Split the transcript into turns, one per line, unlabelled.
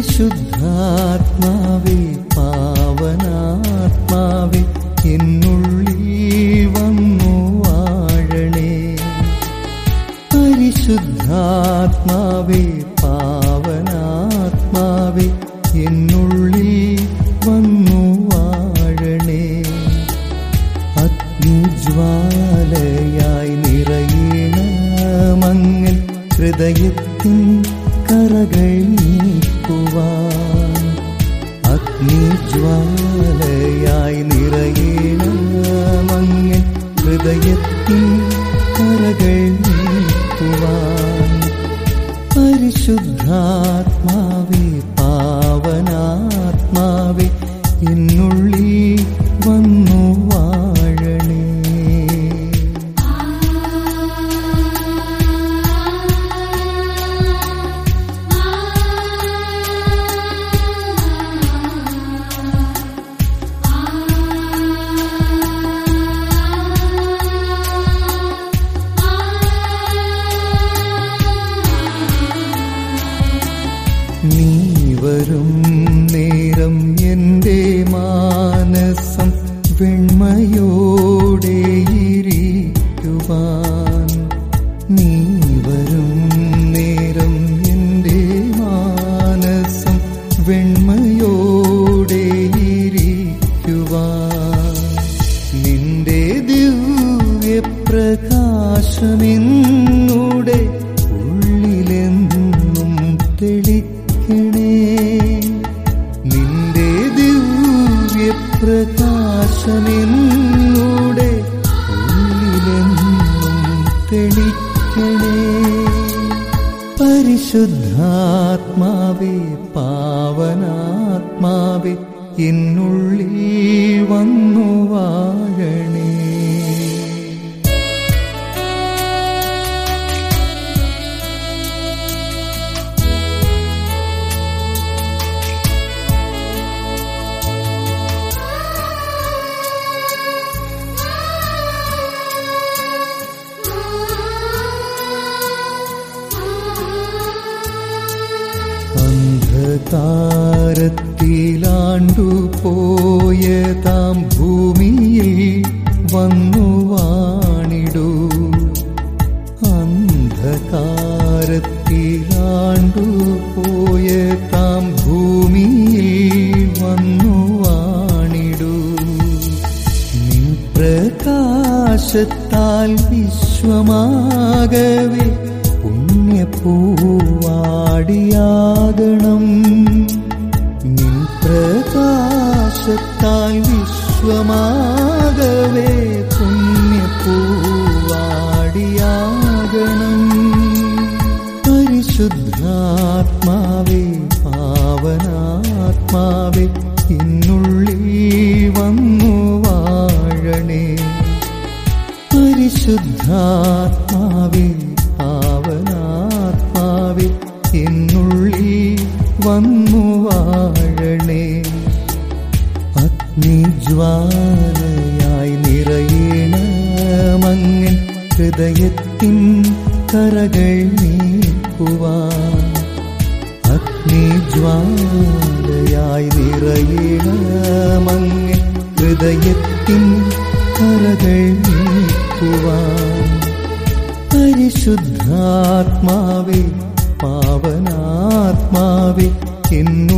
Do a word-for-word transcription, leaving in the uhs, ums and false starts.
പരിശുദ്ധാത്മാവേ പാവനാത്മാവേ എന്നുള്ളിൽ വന്നു വാഴണേ. പരിശുദ്ധാത്മാവേ പാവനാത്മാവേ എന്നുള്ളിൽ വന്നു വാഴണേ. അഗ്നിജ്വാലയായി നിറയണമങ്ങൻ ഹൃദയത്തിൻ കറകൾ നീക്കുവാൻ. അഗ്നിജ്വാലയായി നിറയണമങ്ങൻ ഹൃദയത്തിൻ കറകൾ നീക്കുവാൻ. പരിശുദ്ധാത്മാവേ പാവനാത്മാവേ എന്നുള്ളിൽ വന്നു വാഴണേ. നീ വരും നേരം എൻ്റെ മാനസം വെണ്മയോടെയിരിക്കുവാൻ. നീ വരും നേരം എൻ്റെ മാനസം വെണ്മയോടെയിരിക്കുവാൻ. നിന്റെ ദിവ്യപ്രകാശമെന്നുടെ ഉള്ളിലെന്നും തെളിക്കണേ. നിന്റെ ദിവ്യപ്രകാശമെന്നുടെ ഉള്ളിലെന്നും തെളിക്കണേ. പരിശുദ്ധാത്മാവേ പാവനാത്മാവേ എന്നുള്ളിൽ വന്നു വാഴണേ. അന്ധകാരത്തിലാണ്ടുപോയ താം ഭൂമിയിൽ വന്നു വാണിടൂ. അന്ധകാരത്തിലാണ്ടുപോയ താം ഭൂമിയിൽ വന്നു വാണിടൂ. നിൻ പ്രകാശത്താൽ വിശ്വമാകവേ പുണ്യപ്പൂവാടിയാകണം. നിൻ പ്രകാശത്താൽ വിശ്വമാകവേ പുണ്യപ്പൂവാടിയാകണം. പരിശുദ്ധാത്മാവേ പാവനാത്മാവേ എന്നുള്ളിൽ വന്നു വാഴണേ. പരിശുദ്ധാത്മാവേ പാവനാത്മാവേ എന്നുള്ളിൽ വന്നു വാഴണേ. അഗ്നിജ്വാലയായി നിറയണമങ്ങൻ ഹൃദയത്തിൻ കറകൾ നീക്കുവാൻ. അഗ്നിജ്വാലയായി നിറയണമങ്ങൻ ഹൃദയത്തിൻ കറകൾ നീക്കുവാൻ. പരിശുദ്ധാത്മാവേ പാവനാത്മാവേ എൻ